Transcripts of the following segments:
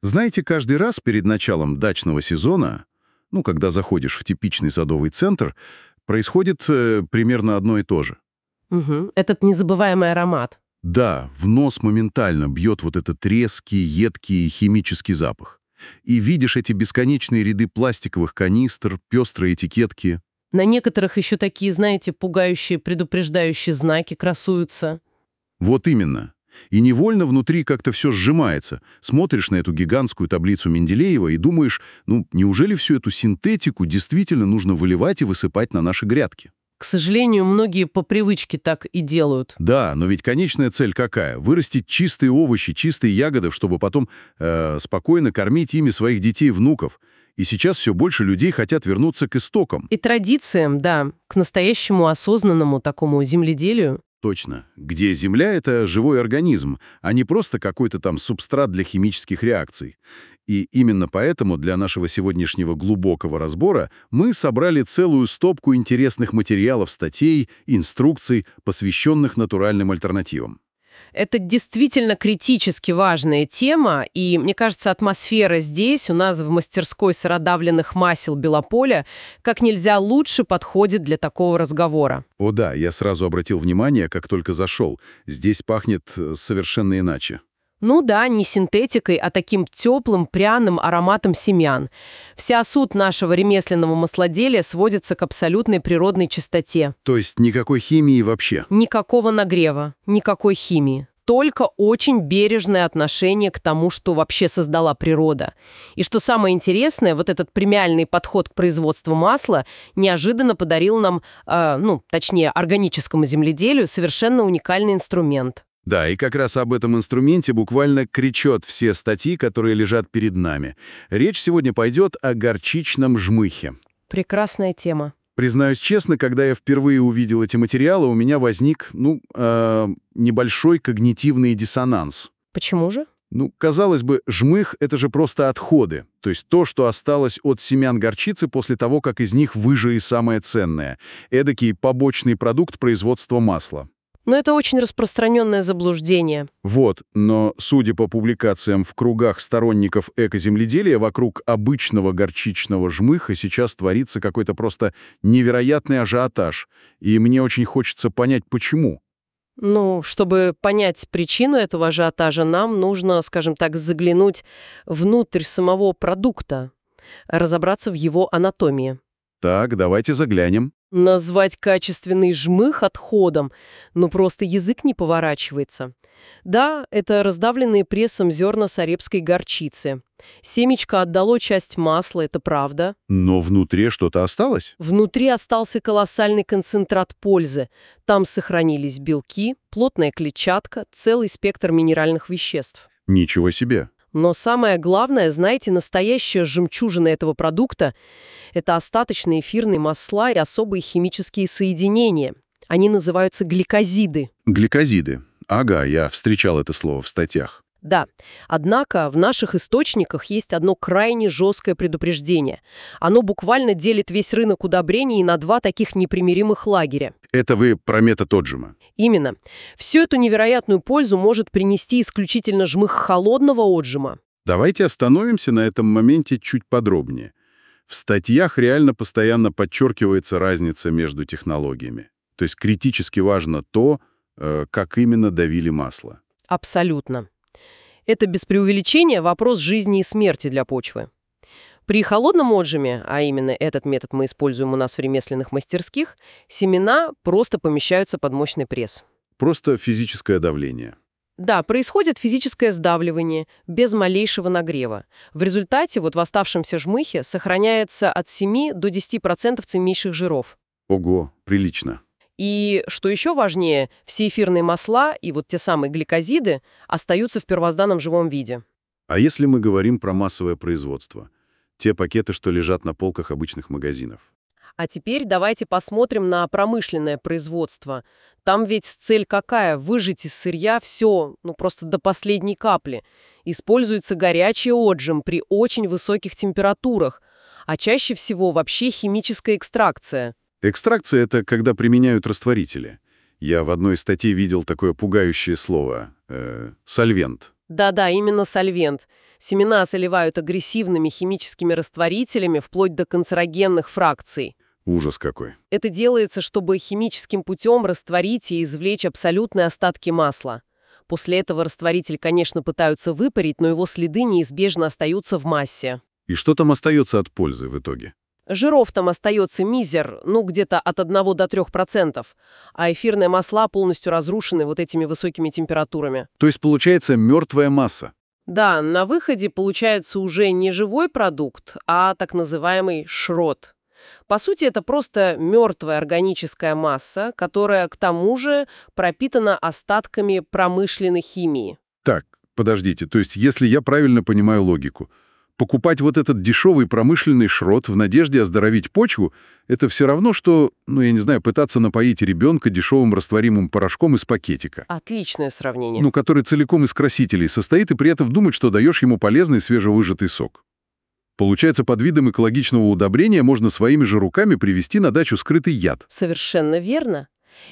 Знаете, каждый раз перед началом дачного сезона, ну, когда заходишь в типичный садовый центр, происходит примерно одно и то же. Мгм. Этот незабываемый аромат. Да, в нос моментально бьет вот этот резкий, едкий химический запах. И видишь эти бесконечные ряды пластиковых канистр, пестрые этикетки. На некоторых еще такие, знаете, пугающие, предупреждающие знаки красуются. Вот именно. И невольно внутри как-то все сжимается. Смотришь на эту гигантскую таблицу Менделеева и думаешь, ну, неужели всю эту синтетику действительно нужно выливать и высыпать на наши грядки? К сожалению, многие по привычке так и делают. Да, но ведь конечная цель какая? Вырастить чистые овощи, чистые ягоды, чтобы потом спокойно кормить ими своих детей и внуков. И сейчас все больше людей хотят вернуться к истокам. И традициям, да, к настоящему осознанному такому земледелию. Точно. Где Земля — это живой организм, а не просто какой-то там субстрат для химических реакций. И именно поэтому для нашего сегодняшнего глубокого разбора мы собрали целую стопку интересных материалов, статей, инструкций, посвященных натуральным альтернативам. Это действительно критически важная тема, и, мне кажется, атмосфера здесь, у нас в мастерской сыродавленных масел Белополя, как нельзя лучше подходит для такого разговора. О да, я сразу обратил внимание, как только зашел. Здесь пахнет совершенно иначе. Ну да, не синтетикой, а таким теплым, пряным ароматом семян. Вся суть нашего ремесленного маслоделия сводится к абсолютной природной чистоте. То есть никакой химии вообще. Никакого нагрева, никакой химии. Только очень бережное отношение к тому, что вообще создала природа. И что самое интересное, вот этот премиальный подход к производству масла неожиданно подарил нам, точнее, органическому земледелию совершенно уникальный инструмент. Да, и как раз об этом инструменте буквально кричат все статьи, которые лежат перед нами. Речь сегодня пойдет о горчичном жмыхе. Прекрасная тема. Признаюсь честно, когда я впервые увидел эти материалы, у меня возник, небольшой когнитивный диссонанс. Почему же? Ну, казалось бы, жмых — это же просто отходы, то есть то, что осталось от семян горчицы после того, как из них выжили самое ценное. Эдакий побочный продукт производства масла. Но это очень распространенное заблуждение. Вот, но, судя по публикациям в кругах сторонников экоземледелия, вокруг обычного горчичного жмыха сейчас творится какой-то просто невероятный ажиотаж. И мне очень хочется понять, почему. Ну, чтобы понять причину этого ажиотажа, нам нужно, скажем так, заглянуть внутрь самого продукта, разобраться в его анатомии. Так, давайте заглянем. Назвать качественный жмых отходом, ну просто язык не поворачивается. Да, это раздавленные прессом зерна сарепской горчицы. Семечко отдало часть масла, это правда. Но внутри что-то осталось? Внутри остался колоссальный концентрат пользы. Там сохранились белки, плотная клетчатка, целый спектр минеральных веществ. Ничего себе. Но самое главное, знаете, настоящая жемчужина этого продукта – это остаточные эфирные масла и особые химические соединения. Они называются гликозиды. Гликозиды. Ага, я встречал это слово в статьях. Да, однако в наших источниках есть одно крайне жесткое предупреждение. Оно буквально делит весь рынок удобрений на два таких непримиримых лагеря. Это вы про метод отжима. Именно. Всю эту невероятную пользу может принести исключительно жмых холодного отжима. Давайте остановимся на этом моменте чуть подробнее. В статьях реально постоянно подчеркивается разница между технологиями. То есть критически важно то, как именно давили масло. Абсолютно. Это без преувеличения вопрос жизни и смерти для почвы. При холодном отжиме, а именно этот метод мы используем у нас в ремесленных мастерских, семена просто помещаются под мощный пресс. Просто физическое давление. Да, происходит физическое сдавливание без малейшего нагрева. В результате вот в оставшемся жмыхе сохраняется от 7 до 10% ценнейших жиров. Ого, прилично. И, что еще важнее, все эфирные масла и вот те самые гликозиды остаются в первозданном живом виде. А если мы говорим про массовое производство? Те пакеты, что лежат на полках обычных магазинов. А теперь давайте посмотрим на промышленное производство. Там ведь цель какая? Выжать из сырья все, просто до последней капли. Используется горячий отжим при очень высоких температурах, а чаще всего вообще химическая экстракция. Экстракция — это когда применяют растворители. Я в одной из статей видел такое пугающее слово — сольвент. Да-да, именно сольвент. Семена заливают агрессивными химическими растворителями вплоть до канцерогенных фракций. Ужас какой. Это делается, чтобы химическим путем растворить и извлечь абсолютные остатки масла. После этого растворитель, конечно, пытаются выпарить, но его следы неизбежно остаются в массе. И что там остается от пользы в итоге? Жиров там остается мизер, где-то от 1 до 3%, а эфирные масла полностью разрушены вот этими высокими температурами. То есть получается мертвая масса. Да, на выходе получается уже не живой продукт, а так называемый шрот. По сути, это просто мертвая органическая масса, которая, к тому же, пропитана остатками промышленной химии. Так, подождите, то есть если я правильно понимаю логику, покупать вот этот дешевый промышленный шрот в надежде оздоровить почву — это все равно, что, пытаться напоить ребенка дешевым растворимым порошком из пакетика. Отличное сравнение. Который целиком из красителей состоит, и при этом думать, что даешь ему полезный свежевыжатый сок. Получается, под видом экологичного удобрения можно своими же руками привезти на дачу скрытый яд. Совершенно верно.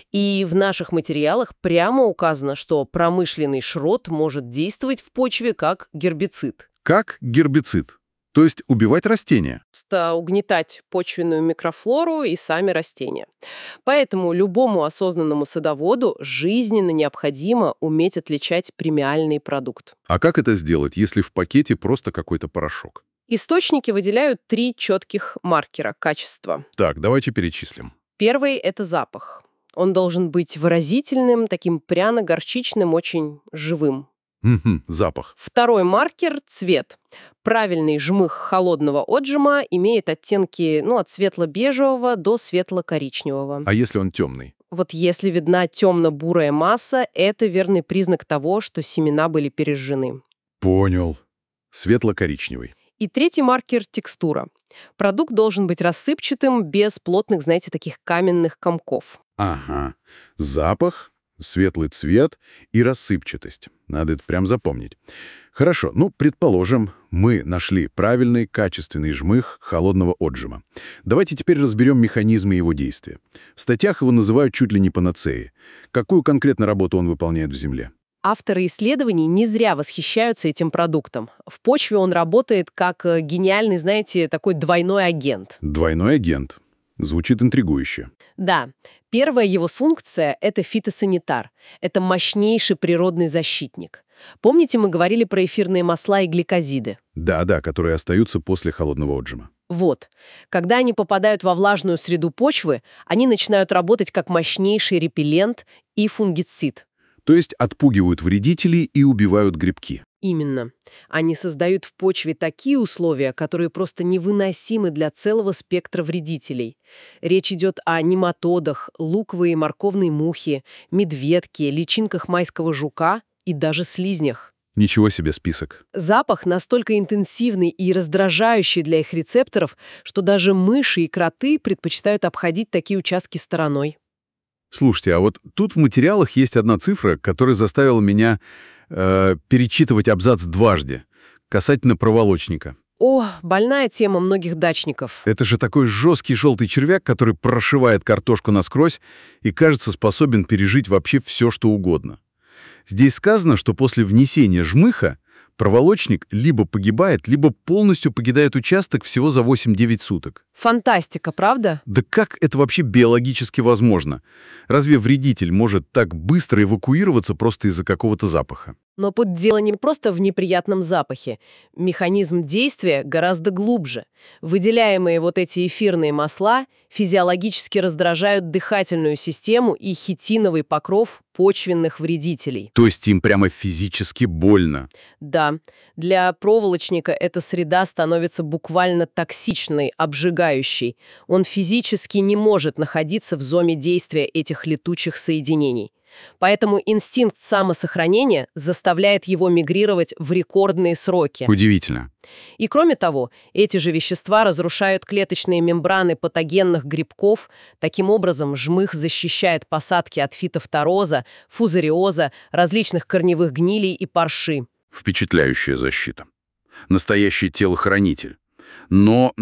И в наших материалах прямо указано, что промышленный шрот может действовать в почве как гербицид. Как гербицид. То есть убивать растения. Просто угнетать почвенную микрофлору и сами растения. Поэтому любому осознанному садоводу жизненно необходимо уметь отличать премиальный продукт. А как это сделать, если в пакете просто какой-то порошок? Источники выделяют 3 четких маркера качества. Так, давайте перечислим. Первый — это запах. Он должен быть выразительным, таким пряно-горчичным, очень живым. Запах. Второй маркер — цвет. Правильный жмых холодного отжима имеет оттенки от светло-бежевого до светло-коричневого. А если он темный? Вот если видна темно-бурая масса, это верный признак того, что семена были пережжены. Понял. Светло-коричневый. И третий маркер — текстура. Продукт должен быть рассыпчатым, без плотных, таких каменных комков. Ага. Запах, светлый цвет и рассыпчатость. Надо это прям запомнить. Хорошо, предположим, мы нашли правильный, качественный жмых холодного отжима. Давайте теперь разберем механизмы его действия. В статьях его называют чуть ли не панацеей. Какую конкретно работу он выполняет в земле? Авторы исследований не зря восхищаются этим продуктом. В почве он работает как гениальный, такой двойной агент. Двойной агент. Звучит интригующе. Да. Первая его функция — это фитосанитар. Это мощнейший природный защитник. Помните, мы говорили про эфирные масла и гликозиды? Да, которые остаются после холодного отжима. Вот. Когда они попадают во влажную среду почвы, они начинают работать как мощнейший репеллент и фунгицид. То есть отпугивают вредителей и убивают грибки. Именно. Они создают в почве такие условия, которые просто невыносимы для целого спектра вредителей. Речь идет о нематодах, луковой и морковной мухе, медведке, личинках майского жука и даже слизнях. Ничего себе список. Запах настолько интенсивный и раздражающий для их рецепторов, что даже мыши и кроты предпочитают обходить такие участки стороной. Слушайте, а вот тут в материалах есть одна цифра, которая заставила меня перечитывать абзац дважды, касательно проволочника. О, больная тема многих дачников. Это же такой жесткий желтый червяк, который прошивает картошку насквозь и, кажется, способен пережить вообще все, что угодно. Здесь сказано, что после внесения жмыха проволочник либо погибает, либо полностью покидает участок всего за 8-9 суток. Фантастика, правда? Да как это вообще биологически возможно? Разве вредитель может так быстро эвакуироваться просто из-за какого-то запаха? Но тут дело не просто в неприятном запахе. Механизм действия гораздо глубже. Выделяемые вот эти эфирные масла физиологически раздражают дыхательную систему и хитиновый покров почвенных вредителей. То есть им прямо физически больно? Да. Для проволочника эта среда становится буквально токсичной, обжигающей. Он физически не может находиться в зоне действия этих летучих соединений. Поэтому инстинкт самосохранения заставляет его мигрировать в рекордные сроки. Удивительно. И кроме того, эти же вещества разрушают клеточные мембраны патогенных грибков. Таким образом, жмых защищает посадки от фитофтороза, фузариоза, различных корневых гнилей и парши. Впечатляющая защита. Настоящий телохранитель. Но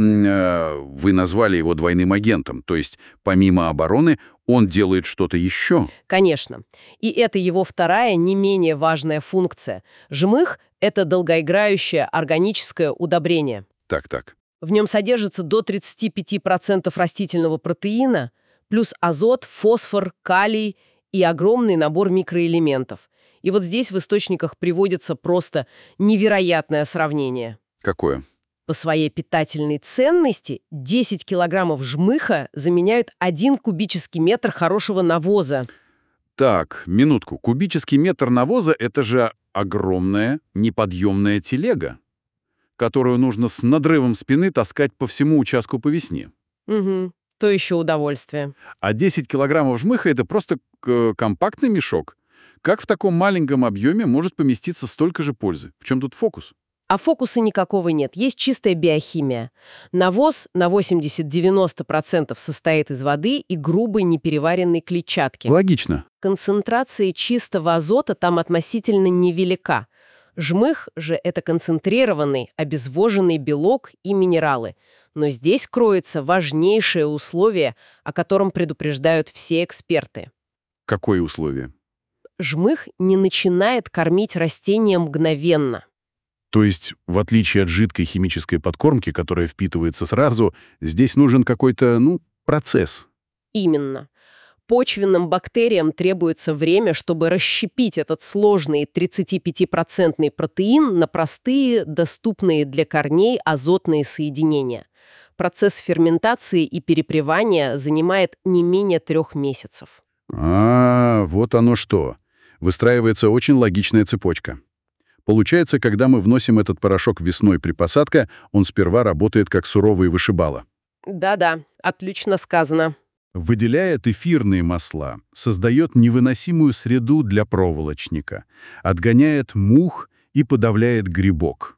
вы назвали его двойным агентом, то есть помимо обороны он делает что-то еще. Конечно. И это его вторая, не менее важная функция. Жмых — Это долгоиграющее органическое удобрение. Так. В нем содержится до 35% растительного протеина, плюс азот, фосфор, калий и огромный набор микроэлементов. И вот здесь в источниках приводится просто невероятное сравнение. Какое? По своей питательной ценности 10 килограммов жмыха заменяют 1 кубический метр хорошего навоза. Так, минутку. Кубический метр навоза — это же огромная неподъемная телега, которую нужно с надрывом спины таскать по всему участку по весне. Угу, то еще удовольствие. А 10 килограммов жмыха — это просто компактный мешок. Как в таком маленьком объеме может поместиться столько же пользы? В чем тут фокус? А фокуса никакого нет, есть чистая биохимия. Навоз на 80-90% состоит из воды и грубой непереваренной клетчатки. Логично. Концентрация чистого азота там относительно невелика. Жмых же это концентрированный, обезвоженный белок и минералы. Но здесь кроется важнейшее условие, о котором предупреждают все эксперты. Какое условие? Жмых не начинает кормить растения мгновенно. То есть, в отличие от жидкой химической подкормки, которая впитывается сразу, здесь нужен какой-то, процесс. Именно. Почвенным бактериям требуется время, чтобы расщепить этот сложный 35% протеин на простые, доступные для корней азотные соединения. Процесс ферментации и перепревания занимает не менее 3 месяцев. Вот оно что. Выстраивается очень логичная цепочка. Получается, когда мы вносим этот порошок весной при посадке, он сперва работает как суровый вышибала. Да-да, отлично сказано. Выделяет эфирные масла, создает невыносимую среду для проволочника, отгоняет мух и подавляет грибок.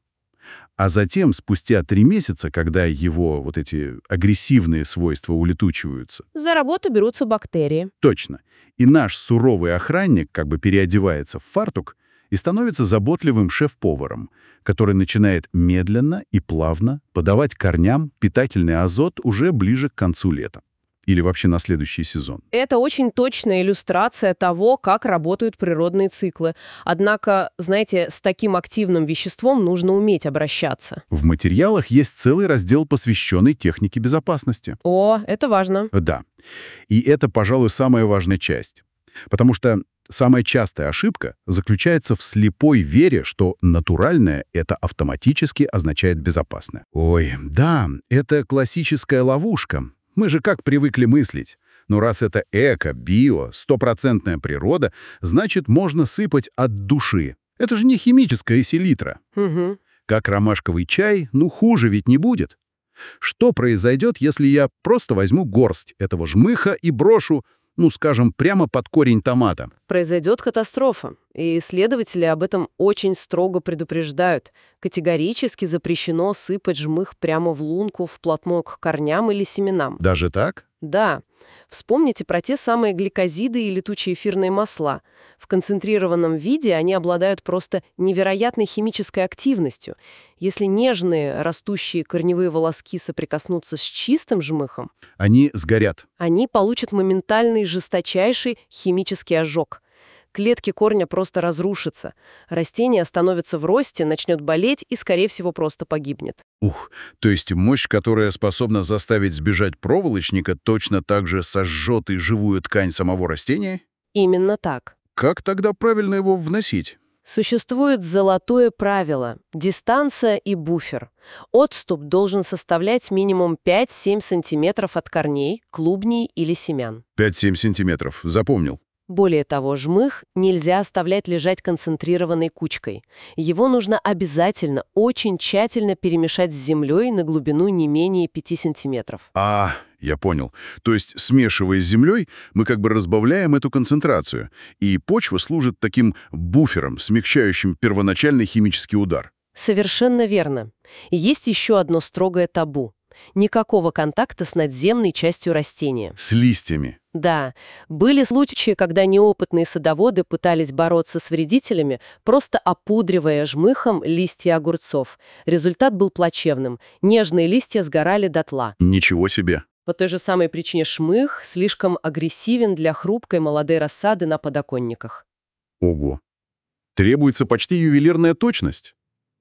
А затем, спустя 3 месяца, когда его вот эти агрессивные свойства улетучиваются, За работу берутся бактерии. точно, и наш суровый охранник как бы переодевается в фартук и становится заботливым шеф-поваром, который начинает медленно и плавно подавать корням питательный азот уже ближе к концу лета. Или вообще на следующий сезон. Это очень точная иллюстрация того, как работают природные циклы. Однако, знаете, с таким активным веществом нужно уметь обращаться. В материалах есть целый раздел, посвященный технике безопасности. О, это важно. Да. И это, пожалуй, самая важная часть. Потому что самая частая ошибка заключается в слепой вере, что натуральное — это автоматически означает безопасное. Ой, да, это классическая ловушка. Мы же как привыкли мыслить. Но раз это эко, био, 100% природа, значит, можно сыпать от души. Это же не химическая селитра. Угу. Как ромашковый чай, хуже ведь не будет. Что произойдет, если я просто возьму горсть этого жмыха и брошу, скажем, прямо под корень томата? Произойдет катастрофа, и исследователи об этом очень строго предупреждают. Категорически запрещено сыпать жмых прямо в лунку, вплотную к корням или семенам. Даже так? Да. Вспомните про те самые гликозиды и летучие эфирные масла. В концентрированном виде они обладают просто невероятной химической активностью. Если нежные растущие корневые волоски соприкоснутся с чистым жмыхом, Они сгорят. они получат моментальный жесточайший химический ожог. Клетки корня просто разрушатся. Растение остановится в росте, начнет болеть и, скорее всего, просто погибнет. То есть мощь, которая способна заставить сбежать проволочника, точно так же сожжет и живую ткань самого растения? Именно так. Как тогда правильно его вносить? Существует золотое правило – дистанция и буфер. Отступ должен составлять минимум 5-7 сантиметров от корней, клубней или семян. 5-7 сантиметров. Запомнил. Более того, жмых нельзя оставлять лежать концентрированной кучкой. Его нужно обязательно, очень тщательно перемешать с землей на глубину не менее 5 сантиметров. Я понял. То есть, смешивая с землей, мы как бы разбавляем эту концентрацию, и почва служит таким буфером, смягчающим первоначальный химический удар. Совершенно верно. И есть еще одно строгое табу. Никакого контакта с надземной частью растения. С листьями. Да, были случаи, когда неопытные садоводы пытались бороться с вредителями, просто опудривая жмыхом листья огурцов. Результат был плачевным. Нежные листья сгорали дотла. Ничего себе. По той же самой причине жмых слишком агрессивен для хрупкой молодой рассады на подоконниках. Ого. Требуется почти ювелирная точность.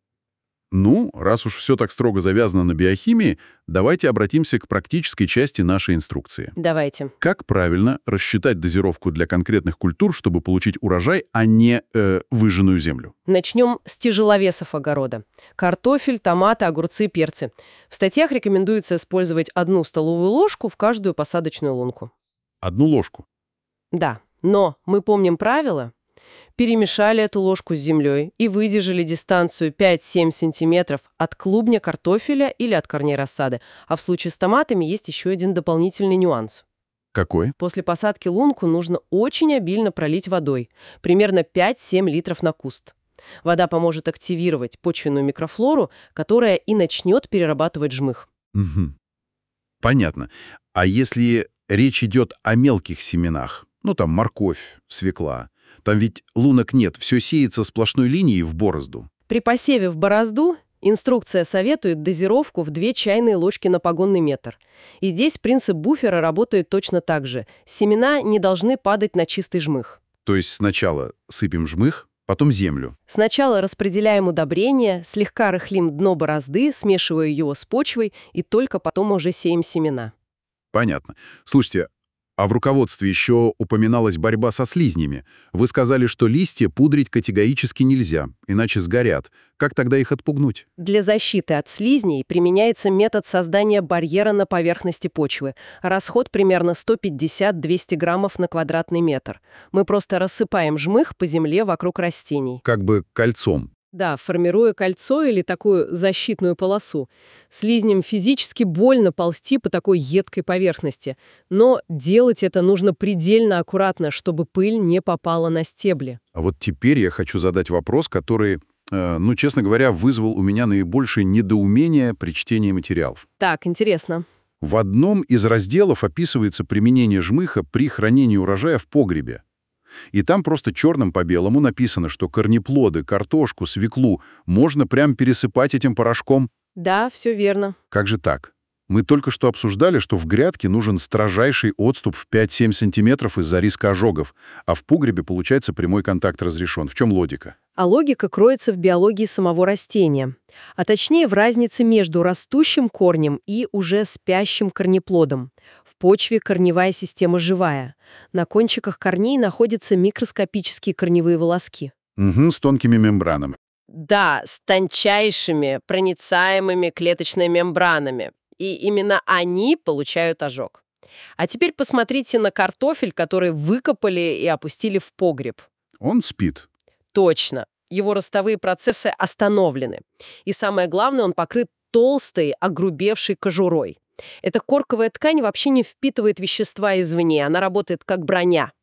Ну, раз уж все так строго завязано на биохимии, давайте обратимся к практической части нашей инструкции. Давайте. Как правильно рассчитать дозировку для конкретных культур, чтобы получить урожай, а не выжженную землю? Начнем с тяжеловесов огорода. Картофель, томаты, огурцы, перцы. В статьях рекомендуется использовать 1 столовую ложку в каждую посадочную лунку. 1 ложку. Да, но мы помним правило. Перемешали эту ложку с землей и выдержали дистанцию 5-7 сантиметров от клубня картофеля или от корней рассады. А в случае с томатами есть еще один дополнительный нюанс. Какой? После посадки лунку нужно очень обильно пролить водой, примерно 5-7 литров на куст. Вода поможет активировать почвенную микрофлору, которая и начнет перерабатывать жмых. Угу. Понятно. А если речь идет о мелких семенах, ну там морковь, свекла, там ведь лунок нет, все сеется сплошной линией в борозду. При посеве в борозду инструкция советует дозировку в 2 чайные ложки на погонный метр. И здесь принцип буфера работает точно так же. Семена не должны падать на чистый жмых. То есть сначала сыпем жмых, потом землю. Сначала распределяем удобрения, слегка рыхлим дно борозды, смешивая его с почвой, и только потом уже сеем семена. Понятно. Слушайте, а в руководстве еще упоминалась борьба со слизнями. Вы сказали, что листья пудрить категорически нельзя, иначе сгорят. Как тогда их отпугнуть? Для защиты от слизней применяется метод создания барьера на поверхности почвы. Расход примерно 150-200 граммов на квадратный метр. Мы просто рассыпаем жмых по земле вокруг растений. Как бы кольцом. Да, формируя кольцо или такую защитную полосу. Слизням физически больно ползти по такой едкой поверхности. Но делать это нужно предельно аккуратно, чтобы пыль не попала на стебли. А вот теперь я хочу задать вопрос, который, честно говоря, вызвал у меня наибольшее недоумение при чтении материалов. Так, интересно. В одном из разделов описывается применение жмыха при хранении урожая в погребе. И там просто черным по белому написано, что корнеплоды, картошку, свеклу можно прям пересыпать этим порошком. Да, все верно. Как же так? Мы только что обсуждали, что в грядке нужен строжайший отступ в 5-7 сантиметров из-за риска ожогов, а в погребе, получается, прямой контакт разрешен. В чем логика? А логика кроется в биологии самого растения. А точнее в разнице между растущим корнем и уже спящим корнеплодом. В почве корневая система живая. На кончиках корней находятся микроскопические корневые волоски. Угу, с тонкими мембранами. Да, с тончайшими проницаемыми клеточными мембранами. И именно они получают ожог. А теперь посмотрите на картофель, который выкопали и опустили в погреб. Он спит. Точно. Его ростовые процессы остановлены. И самое главное, он покрыт толстой, огрубевшей кожурой. Эта корковая ткань вообще не впитывает вещества извне, она работает как броня.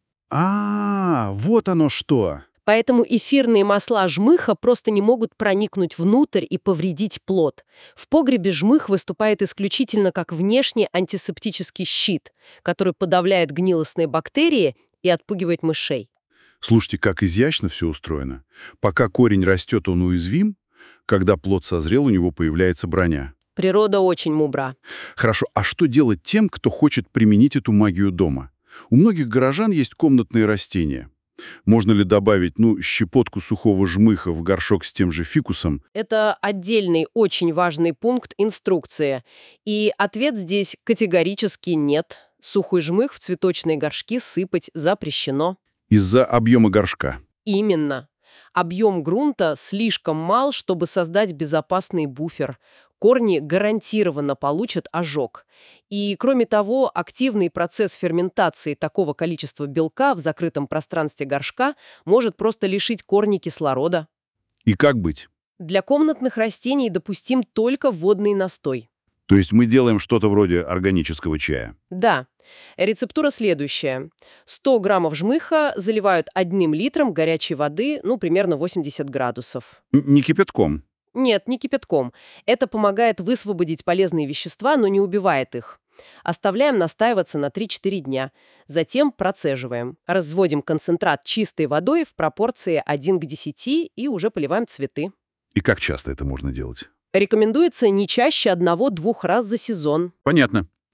Вот оно что! Поэтому эфирные масла жмыха просто не могут проникнуть внутрь и повредить плод. В погребе жмых выступает исключительно как внешний антисептический щит, который подавляет гнилостные бактерии и отпугивает мышей. Слушайте, как изящно все устроено. Пока корень растет, он уязвим. Когда плод созрел, у него появляется броня. Природа очень мудра. Хорошо, а что делать тем, кто хочет применить эту магию дома? У многих горожан есть комнатные растения. Можно ли добавить, щепотку сухого жмыха в горшок с тем же фикусом? Это отдельный, очень важный пункт инструкции. И ответ здесь категорически нет. Сухой жмых в цветочные горшки сыпать запрещено. Из-за объема горшка. Именно. Объем грунта слишком мал, чтобы создать безопасный буфер. Корни гарантированно получат ожог. И, кроме того, активный процесс ферментации такого количества белка в закрытом пространстве горшка может просто лишить корни кислорода. И как быть? Для комнатных растений допустим только водный настой. То есть мы делаем что-то вроде органического чая? Да. Рецептура следующая. 100 граммов жмыха заливают 1 литром горячей воды, примерно 80 градусов. Не кипятком? Нет, не кипятком. Это помогает высвободить полезные вещества, но не убивает их. Оставляем настаиваться на 3-4 дня. Затем процеживаем. Разводим концентрат чистой водой в пропорции 1:10 и уже поливаем цветы. И как часто это можно делать? Рекомендуется не чаще 1-2 раз за сезон. Понятно.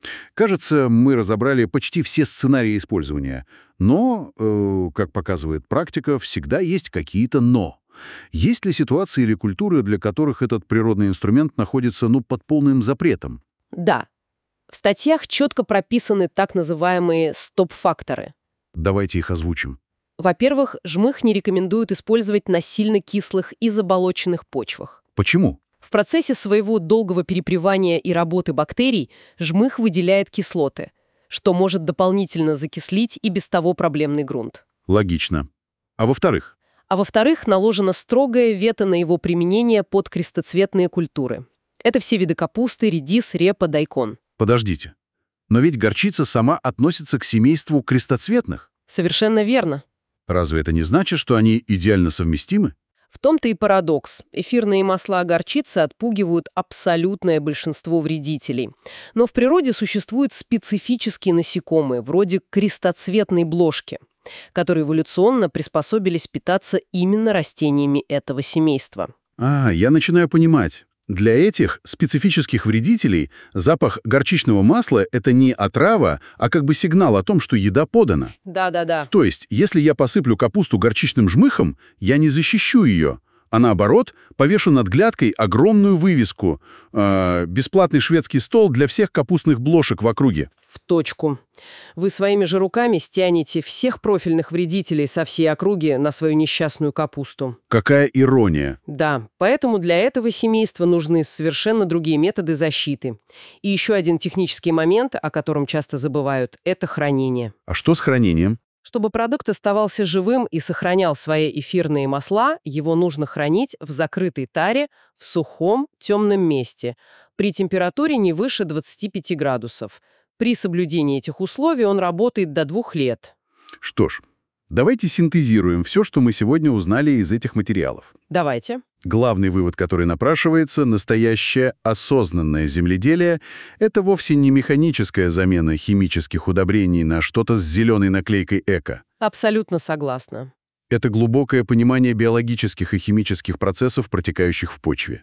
Кажется, мы разобрали почти все сценарии использования. Но, как показывает практика, всегда есть какие-то «но». Есть ли ситуации или культуры, для которых этот природный инструмент находится, под полным запретом? Да, в статьях четко прописаны так называемые стоп-факторы. Давайте их озвучим. Во-первых, жмых не рекомендуют использовать на сильно кислых и заболоченных почвах. Почему? В процессе своего долгого перепревания и работы бактерий жмых выделяет кислоты, что может дополнительно закислить и без того проблемный грунт. Логично. А во-вторых? А во-вторых, наложено строгое вето на его применение под крестоцветные культуры. Это все виды капусты, редис, репа, дайкон. Подождите. Но ведь горчица сама относится к семейству крестоцветных. Совершенно верно. Разве это не значит, что они идеально совместимы? В том-то и парадокс. Эфирные масла горчицы отпугивают абсолютное большинство вредителей. Но в природе существуют специфические насекомые, вроде крестоцветной блошки, которые эволюционно приспособились питаться именно растениями этого семейства. Я начинаю понимать. Для этих специфических вредителей запах горчичного масла — это не отрава, а как бы сигнал о том, что еда подана. Да-да-да. То есть, если я посыплю капусту горчичным жмыхом, я не защищу ее, а наоборот, повешу над глядкой огромную вывеску «Бесплатный шведский стол для всех капустных блошек в округе». В точку. Вы своими же руками стянете всех профильных вредителей со всей округи на свою несчастную капусту. Какая ирония. Да, поэтому для этого семейства нужны совершенно другие методы защиты. И еще один технический момент, о котором часто забывают, это хранение. А что с хранением? Чтобы продукт оставался живым и сохранял свои эфирные масла, его нужно хранить в закрытой таре в сухом, темном месте, при температуре не выше 25 градусов. При соблюдении этих условий он работает до 2 лет. Что ж, давайте синтезируем все, что мы сегодня узнали из этих материалов. Давайте. Главный вывод, который напрашивается, настоящее осознанное земледелие — это вовсе не механическая замена химических удобрений на что-то с зеленой наклейкой «эко». Абсолютно согласна. Это глубокое понимание биологических и химических процессов, протекающих в почве.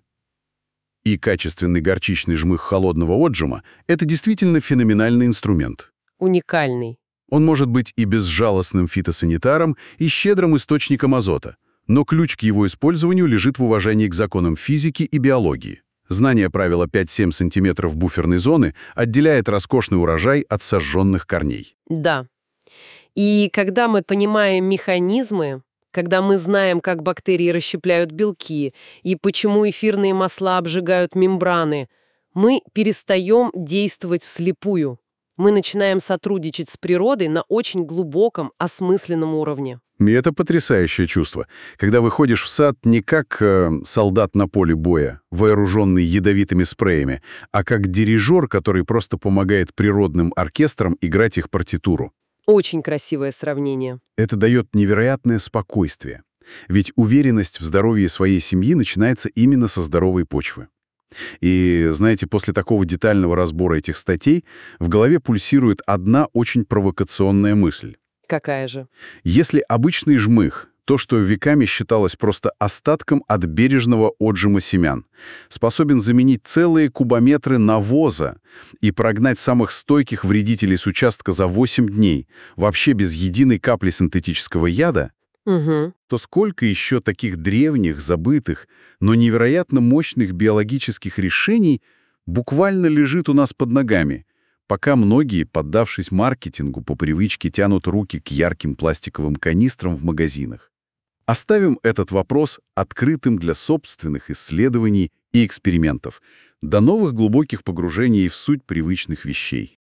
И качественный горчичный жмых холодного отжима — это действительно феноменальный инструмент. Уникальный. Он может быть и безжалостным фитосанитаром, и щедрым источником азота. Но ключ к его использованию лежит в уважении к законам физики и биологии. Знание правила 5-7 см буферной зоны отделяет роскошный урожай от сожженных корней. Да. И когда мы понимаем механизмы, когда мы знаем, как бактерии расщепляют белки и почему эфирные масла обжигают мембраны, мы перестаем действовать вслепую. Мы начинаем сотрудничать с природой на очень глубоком, осмысленном уровне. И это потрясающее чувство, когда выходишь в сад не как солдат на поле боя, вооруженный ядовитыми спреями, а как дирижер, который просто помогает природным оркестрам играть их партитуру. Очень красивое сравнение. Это дает невероятное спокойствие. Ведь уверенность в здоровье своей семьи начинается именно со здоровой почвы. И, знаете, после такого детального разбора этих статей в голове пульсирует одна очень провокационная мысль. Какая же? Если обычный жмых, то, что веками считалось просто остатком от бережного отжима семян, способен заменить целые кубометры навоза и прогнать самых стойких вредителей с участка за 8 дней, вообще без единой капли синтетического яда, то сколько еще таких древних, забытых, но невероятно мощных биологических решений буквально лежит у нас под ногами, пока многие, поддавшись маркетингу, по привычке тянут руки к ярким пластиковым канистрам в магазинах. Оставим этот вопрос открытым для собственных исследований и экспериментов, до новых глубоких погружений в суть привычных вещей.